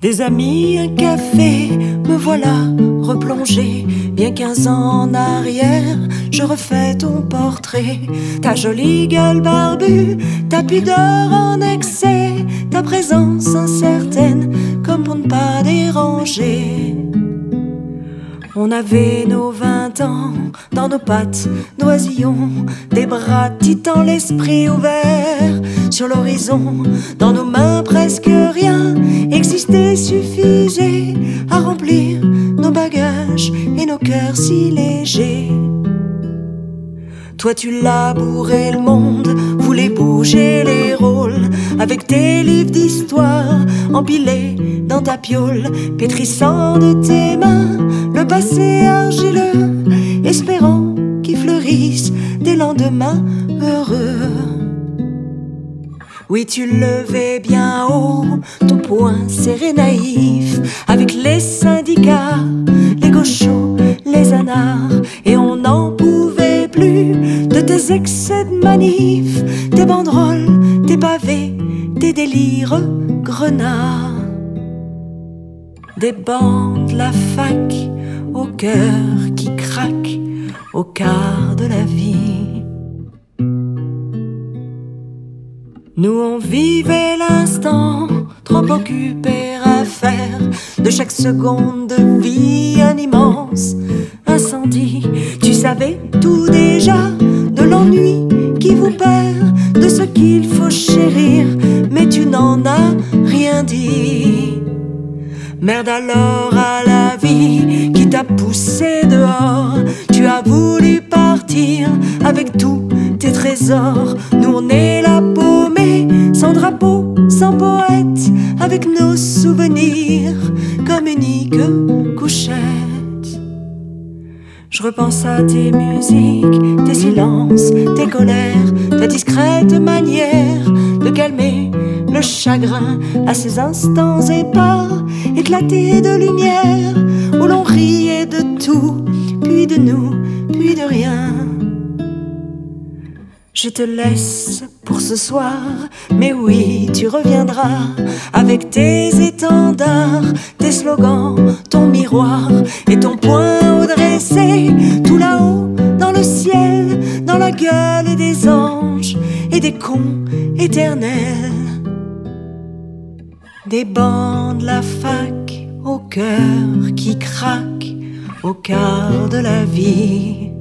Des amis, un café, me voilà replongé. Bien 15 ans en arrière, je refais ton portrait. Ta jolie gueule barbue, ta pudeur en excès, ta présence incertaine, comme pour ne pas déranger. On avait nos 20 ans, dans nos pattes d'oisillons, des bras titans, l'esprit ouvert sur l'horizon. Dans nos mains presque rien existait, suffisait à remplir nos bagages et nos cœurs si légers. Toi tu labourais le monde, voulais bouger les rôles, avec tes livres d'histoire empilés dans ta piole, pétrissant de tes mains le passé argileux, espérant qu'il fleurisse des lendemains heureux. Oui, tu levais bien haut ton poing serré naïf, avec les syndicats, les gauchos, les anards, et on n'en pouvait plus de tes excès de manif, tes banderoles, tes pavés, tes délires grenards. Des bancs de la fac, au cœur qui craque, au quart de la vie. Nous on vivait l'instant, trop occupés à faire de chaque seconde de vie un immense incendie. Tu savais tout déjà de l'ennui qui vous perd, de ce qu'il faut chérir, mais tu n'en as rien dit. Merde alors à la vie qui t'a poussé dehors, tu as voulu partir avec tous tes trésors. Nous on est là paumés, sans drapeau, sans poète, avec nos souvenirs comme unique couchette. Je repense à tes musiques, tes silences, tes colères, ta discrète manière de calmer le chagrin à ces instants épars éclatés de lumière, où l'on riait de tout, puis de nous, puis de rien. Je te laisse pour ce soir, mais oui, tu reviendras avec tes étendards, tes slogans, ton miroir et ton poing haut dressé, tout là-haut dans le ciel, dans la gueule des anges et des cons éternels. Des bancs de la fac, au cœur qui craque, au quart de la vie.